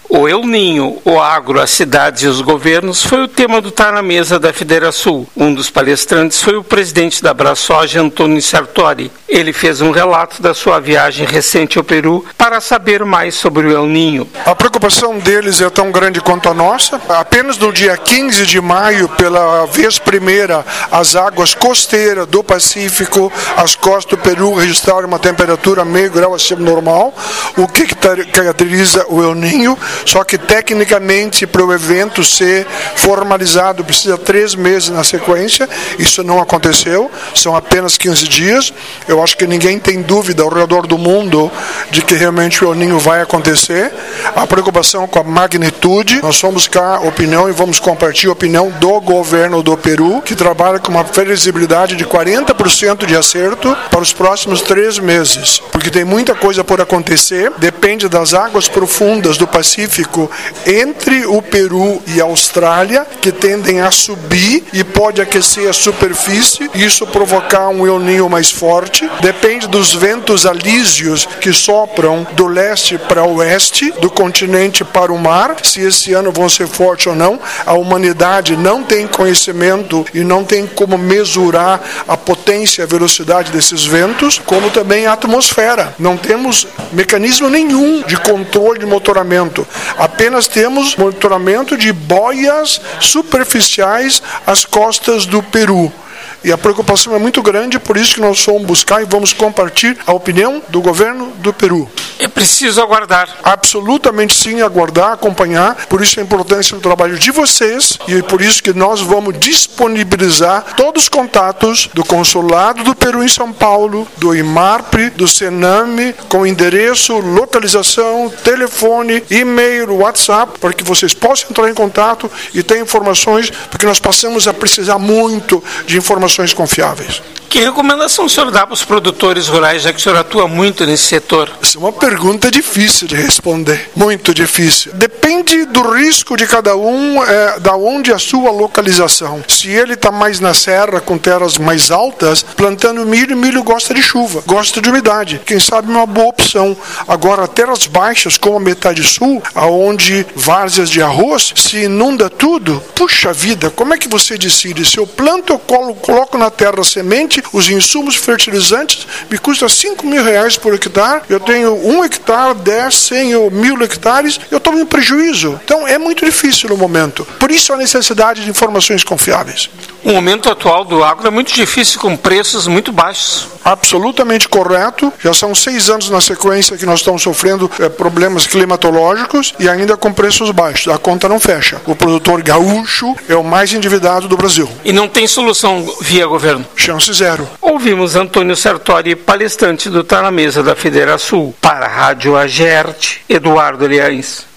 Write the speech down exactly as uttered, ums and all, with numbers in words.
O El Ninho, o agro, as cidades e os governos foi o tema do Tá na Mesa da Federação. Um dos palestrantes foi o presidente da Abrasoja, Antônio Sartori. Ele fez um relato da sua viagem recente ao Peru para saber mais sobre o El Ninho. A preocupação deles é tão grande quanto a nossa. Apenas no dia quinze de maio, pela vez primeira, as águas costeiras do Pacífico, as costas do Peru registraram uma temperatura meio grau acima do normal, o que caracteriza o El Ninho. Só que tecnicamente para o evento ser formalizado precisa três meses na sequência. Isso não aconteceu, são apenas quinze dias. Eu acho que ninguém tem dúvida ao redor do mundo de que realmente o El Ninho vai acontecer. A preocupação com a magnitude, nós vamos buscar opinião e vamos compartilhar a opinião do governo do Peru, que trabalha com uma previsibilidade de quarenta por cento de acerto para os próximos três meses, porque tem muita coisa por acontecer, depende das águas profundas do Pacífico entre o Peru e a Austrália, que tendem a subir e pode aquecer a superfície, isso provocar um El Ninho mais forte. Depende dos ventos alísios que sopram do leste para o oeste, do continente para o mar, se esse ano vão ser fortes ou não. A humanidade não tem conhecimento e não tem como mesurar a potência e a velocidade desses ventos, como também a atmosfera. Não temos mecanismo nenhum de controle de motoramento. Apenas temos monitoramento de boias superficiais às costas do Peru. E a preocupação é muito grande, por isso que nós vamos buscar e vamos compartilhar a opinião do governo do Peru. É preciso aguardar. Absolutamente sim, aguardar, acompanhar. Por isso a importância do trabalho de vocês e por isso que nós vamos disponibilizar todos os contatos do Consulado do Peru em São Paulo, do IMARPRE, do Sename, com endereço, localização, telefone, e-mail, WhatsApp, para que vocês possam entrar em contato e ter informações, porque nós passamos a precisar muito de informações confiáveis. Que recomendação o senhor dá para os produtores rurais, já que o senhor atua muito nesse setor? Essa é uma pergunta difícil de responder, muito difícil. Depende do risco de cada um, é, da onde a sua localização. Se ele está mais na serra, com terras mais altas, plantando milho, milho gosta de chuva, gosta de umidade. Quem sabe é uma boa opção. Agora, terras baixas, como a metade sul, aonde várzeas de arroz, se inunda tudo, puxa vida, como é que você decide? Se eu planto, eu colo, coloco na terra semente, os insumos fertilizantes me custam cinco mil reais por hectare, eu tenho um hectare, dez, cem ou mil hectares, eu estou em prejuízo. Então é muito difícil no momento. Por isso a necessidade de informações confiáveis. O momento atual do agro é muito difícil, com preços muito baixos. Absolutamente correto. Já são seis anos na sequência que nós estamos sofrendo é, problemas climatológicos e ainda com preços baixos. A conta não fecha. O produtor gaúcho é o mais endividado do Brasil. E não tem solução via governo? Chance zero. Ouvimos Antônio Sartori, palestrante do Tá na Mesa da Federação. Para a Rádio Agerte, Eduardo Aliães.